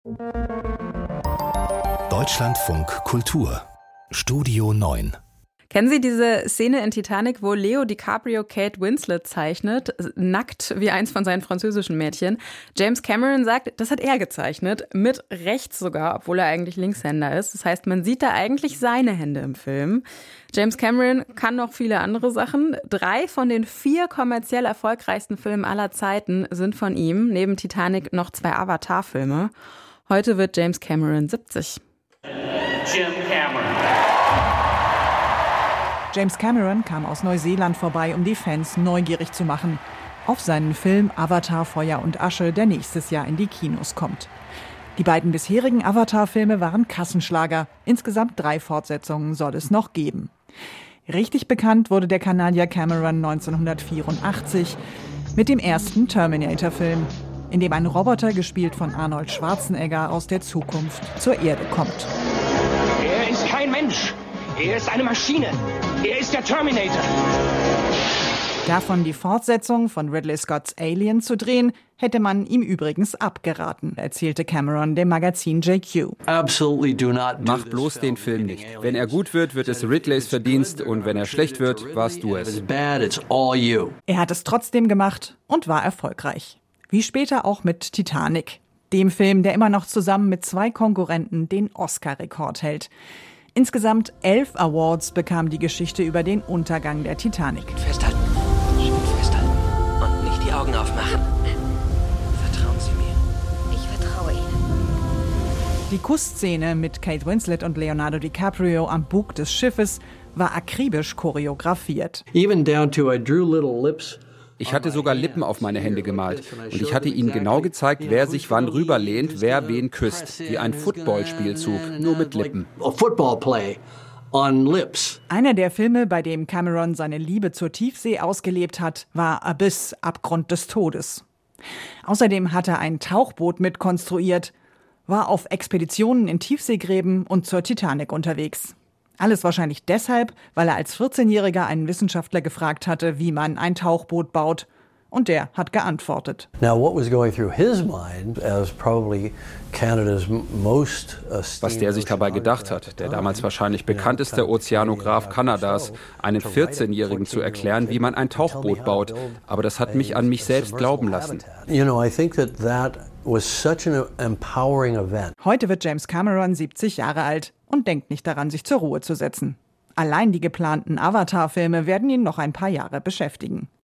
Deutschlandfunk Kultur Studio 9. Kennen Sie diese Szene in Titanic, wo Leo DiCaprio Kate Winslet zeichnet, nackt wie eins von seinen französischen Mädchen? James Cameron sagt, das hat er gezeichnet, mit rechts sogar, obwohl er eigentlich Linkshänder ist. Das heißt, man sieht da eigentlich seine Hände im Film. James Cameron kann noch viele andere Sachen. 3 von den 4 kommerziell erfolgreichsten Filmen aller Zeiten sind von ihm. Neben Titanic noch 2 Avatar-Filme. Heute wird James Cameron 70. Jim Cameron. James Cameron kam aus Neuseeland vorbei, um die Fans neugierig zu machen auf seinen Film Avatar Feuer und Asche, der nächstes Jahr in die Kinos kommt. Die beiden bisherigen Avatar-Filme waren Kassenschlager. Insgesamt 3 Fortsetzungen soll es noch geben. Richtig bekannt wurde der Kanadier Cameron 1984 mit dem ersten Terminator-Film, in dem ein Roboter, gespielt von Arnold Schwarzenegger, aus der Zukunft zur Erde kommt. Er ist kein Mensch. Er ist eine Maschine. Er ist der Terminator. Davon die Fortsetzung von Ridley Scotts Alien zu drehen, hätte man ihm übrigens abgeraten, erzählte Cameron dem Magazin JQ. Mach bloß den Film nicht. Wenn er gut wird, wird es Ridleys Verdienst, und wenn er schlecht wird, warst du es. Er hat es trotzdem gemacht und war erfolgreich. Wie später auch mit Titanic, dem Film, der immer noch zusammen mit 2 Konkurrenten den Oscar-Rekord hält. Insgesamt 11 Awards bekam die Geschichte über den Untergang der Titanic. Festhalten. Schön festhalten. Und nicht die Augen aufmachen. Vertrauen Sie mir. Ich vertraue Ihnen. Die Kussszene mit Kate Winslet und Leonardo DiCaprio am Bug des Schiffes war akribisch choreografiert. Even down to I drew little lips. Ich hatte sogar Lippen auf meine Hände gemalt. Und ich hatte ihnen genau gezeigt, wer sich wann rüberlehnt, wer wen küsst. Wie ein Footballspielzug, nur mit Lippen. A football play on lips. Einer der Filme, bei dem Cameron seine Liebe zur Tiefsee ausgelebt hat, war Abyss, Abgrund des Todes. Außerdem hat er ein Tauchboot mitkonstruiert, war auf Expeditionen in Tiefseegräben und zur Titanic unterwegs. Alles wahrscheinlich deshalb, weil er als 14-Jähriger einen Wissenschaftler gefragt hatte, wie man ein Tauchboot baut. Und der hat geantwortet. Was der sich dabei gedacht hat, der damals wahrscheinlich bekannteste Ozeanograph Kanadas, einem 14-Jährigen zu erklären, wie man ein Tauchboot baut. Aber das hat mich an mich selbst glauben lassen. Heute wird James Cameron 70 Jahre alt und denkt nicht daran, sich zur Ruhe zu setzen. Allein die geplanten Avatar-Filme werden ihn noch ein paar Jahre beschäftigen.